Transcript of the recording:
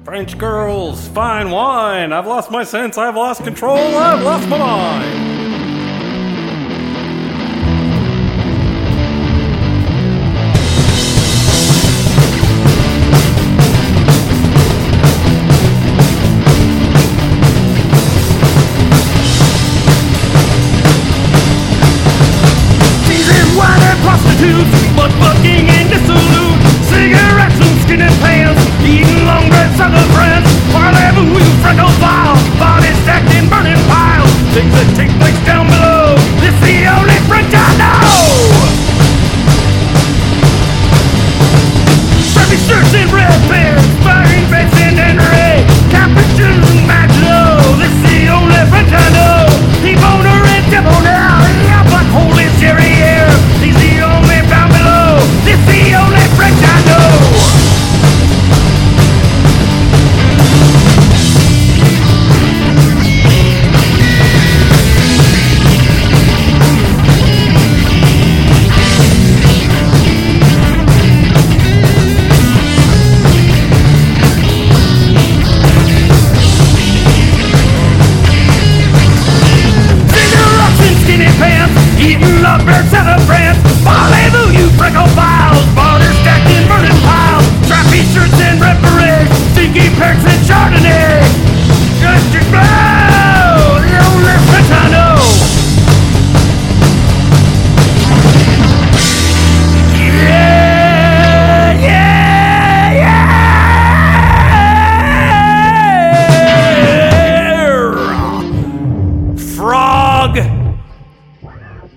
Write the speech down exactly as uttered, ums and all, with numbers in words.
French girls, fine wine. I've lost my sense, I've lost control, I've lost my mind. Prostitutes, butt fucking and dissolute, cigarettes and skinny pants, eating long bread sucker friends, parlez-vous, you freckle vile, body stacked in burning piles, things that take place down